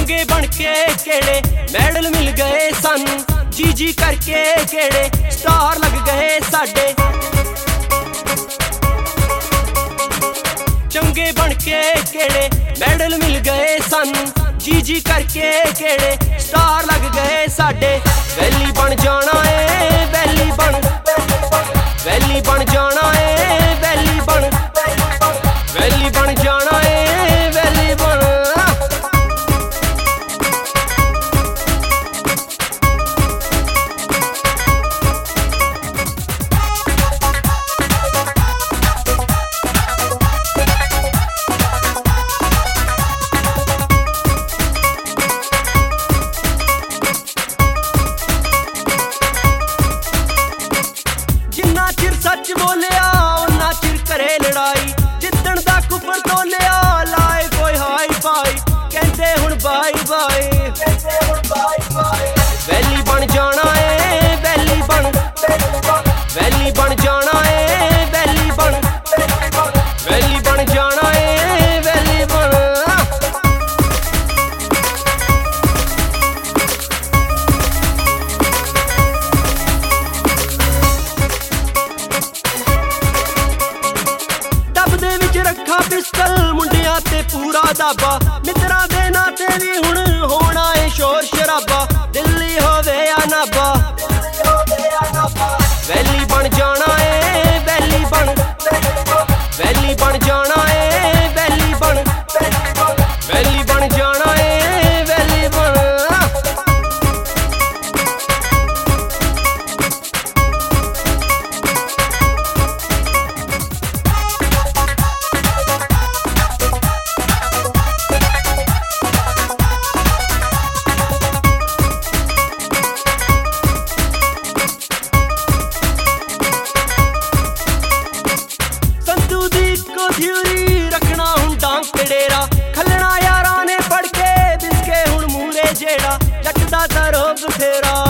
चंगे बन के केड़े मैडल मिल गए सानू, जी जी करके केड़े स्टार लग गए साडे। चंगे बन के केड़े मैडल मिल गए सानू, जी जी करके केड़े स्टार लग गए साडे। वैली बन जाना है वैली बन, वैली बन जाना है वैली बन, वैली बन जाना है वैली बन। जिन्ना चिर सच बोलिया उन्ना चिर करे लड़ाई, जिद्दन दा कुफर तोलिया लाए कोई हाई फाई, कहंदे हुण बाई बाई। वैली बन जाना है वैली बन, वैली बन जाना है वैली बन, वैली बन जाना है वैली बन। रखा पिस्टल मुंडिया ते पूरा दाबा, मित्रा दे नाते भी हुण होना है शोर शराबा, दिल्ली होवे या नाबा। वैली बन जाना है वैली बन, वैली बन जाना है वैली बन, वैली बन जाना है वैली बन। रखना हुण डांग ते डेरा, खलना यारां ने पढ़ के बिसके हुण मूरे जेड़ा, जट दा दरोग फेरा।